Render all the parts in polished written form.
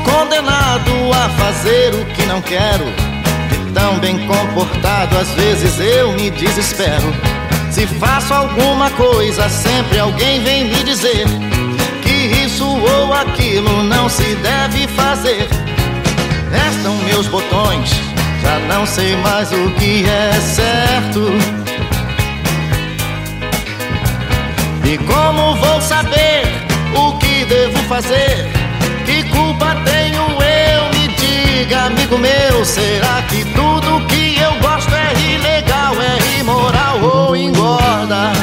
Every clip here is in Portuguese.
condenado a fazer o que não quero. E tão bem comportado, às vezes eu me desespero. Se faço alguma coisa, sempre alguém vem me dizer que isso ou aquilo não se deve fazer. Restam meus botões, já não sei mais o que é certo. E como vou saber o que devo fazer? Que culpa tenho eu? Me diga, amigo meu. Será que tudo que eu gosto é ilegal, é imoral ou engorda?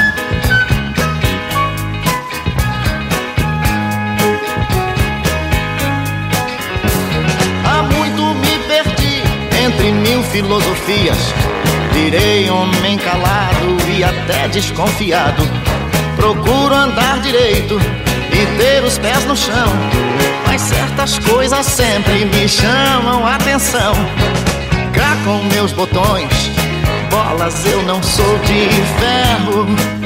Há muito me perdi entre mil filosofias. Virei homem calado e até desconfiado. Procuro andar direito e ter os pés no chão, mas certas coisas sempre me chamam a atenção. Cá com meus botões, bolas, eu não sou de ferro.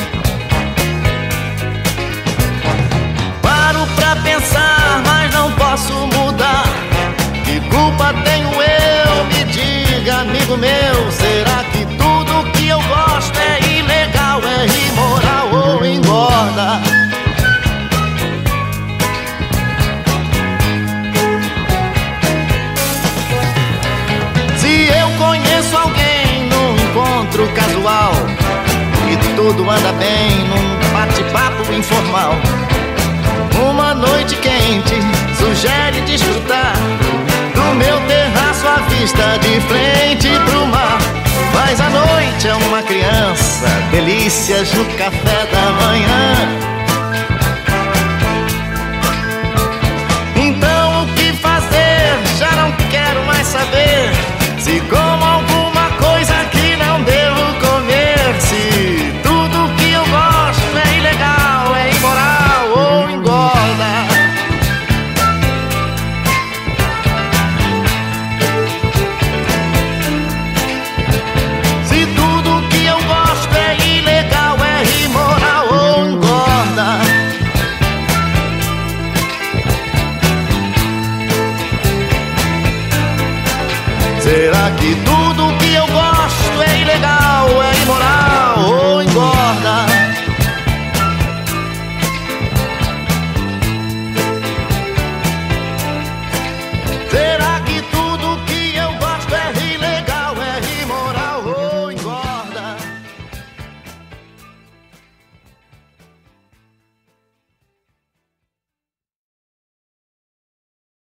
Paro pra pensar, mas não posso mudar. Que culpa tenho eu? Me diga, amigo meu. Será que tudo que eu gosto é ilegal, é imoral ou engorda? Se eu conheço alguém num encontro casual e tudo anda bem num bate-papo informal, uma noite quente sugere desfrutar do meu terraço à vista de frente pro mar. Mas a noite é uma criança, delícias no café da manhã.